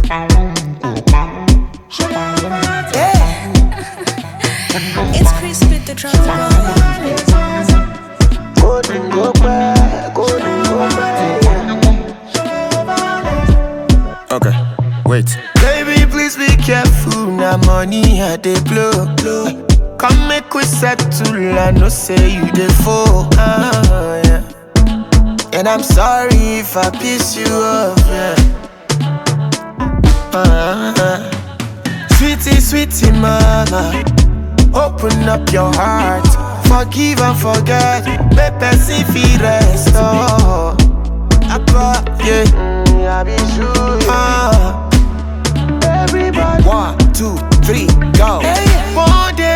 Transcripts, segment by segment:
It's Chris with the drums. Go back. Okay, wait. Baby, please be careful. Now money I dey blow. Come make we settle. I know say you dey fall. Yeah. And I'm sorry if I piss you off. Yeah. Sweetie mama, open up your heart. Forgive and forget. Make person feel rest. Oh, yeah. I be sure. Everybody. 1, 2, 3, go. Hey. One day.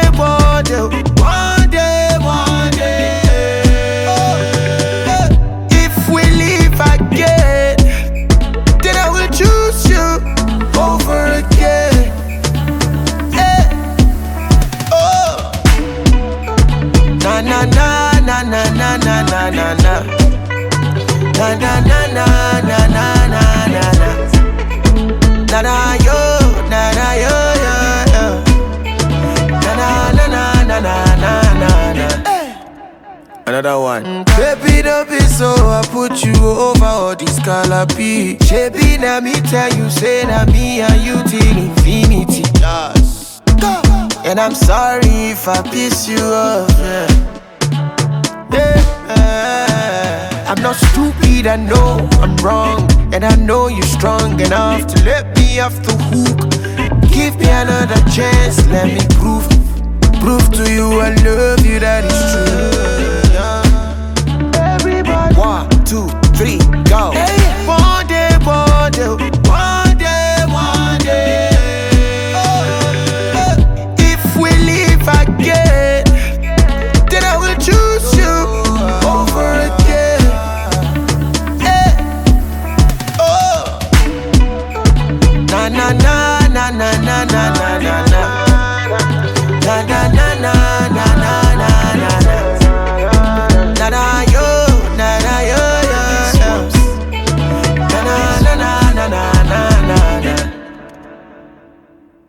If we live again, then I will choose you over again. Hey. Oh. Na. Another one. Baby, don't be so. I put you over all this calapi. Baby, now me tell you, say na me and you till infinity. Yes. And I'm sorry if I piss you off. Yeah. I'm not stupid, I know I'm wrong. And I know you're strong enough to let me off the hook. Give me another chance, let me prove to you I love you, that is true. Everybody. 1, 2, 3, go. Hey. One day. If we live again, then I will choose you over again. Hey. Oh. Na.